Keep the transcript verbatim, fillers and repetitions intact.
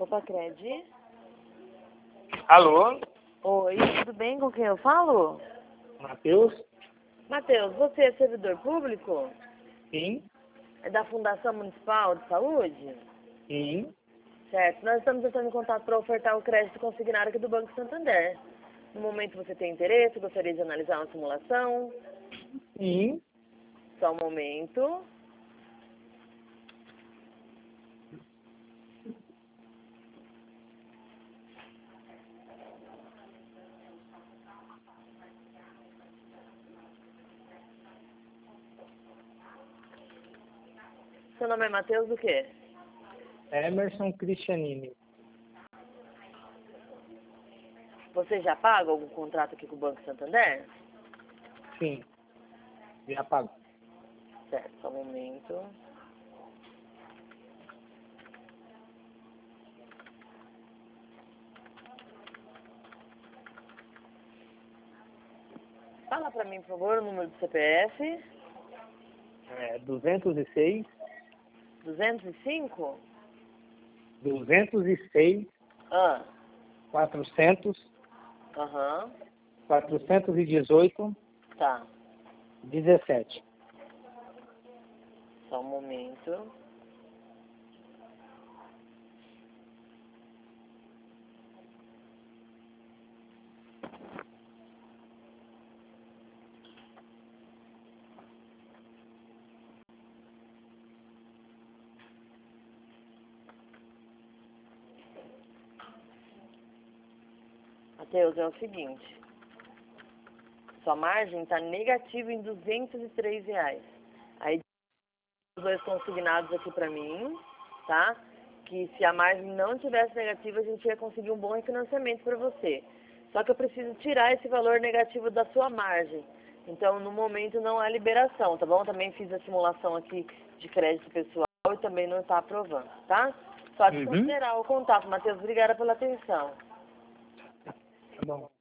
Copacred. Alô? Oi, tudo bem? Com quem eu falo? Matheus? Matheus, você é servidor público? Sim. É da Fundação Municipal de Saúde? Sim. Certo. Nós estamos entrando em contato para ofertar o crédito consignado aqui do Banco Santander. No momento você tem interesse? Gostaria de analisar uma simulação? Sim. Só um momento. Seu nome é Matheus do quê? Emerson Cristianini. Você já paga algum contrato aqui com o Banco Santander? Sim. Já pago. Certo, só um momento. Fala pra mim, por favor, o número do C P F. É duzentos e seis, duzentos e cinco? duzentos e seis, Ah, quatrocentos, aham, quatrocentos e dezoito, tá. dezessete. Só um momento. Matheus, é o seguinte. Sua margem está negativa em duzentos e três reais. Aí, os dois consignados aqui pra mim, tá? Que se a margem não tivesse negativa, a gente ia conseguir um bom refinanciamento para você. Só que eu preciso tirar esse valor negativo da sua margem. Então, no momento, não há liberação, tá bom? Também fiz a simulação aqui de crédito pessoal e também não está aprovando, tá? Só Uhum. desconsiderar o contato. Matheus, obrigada pela atenção. Tá bom.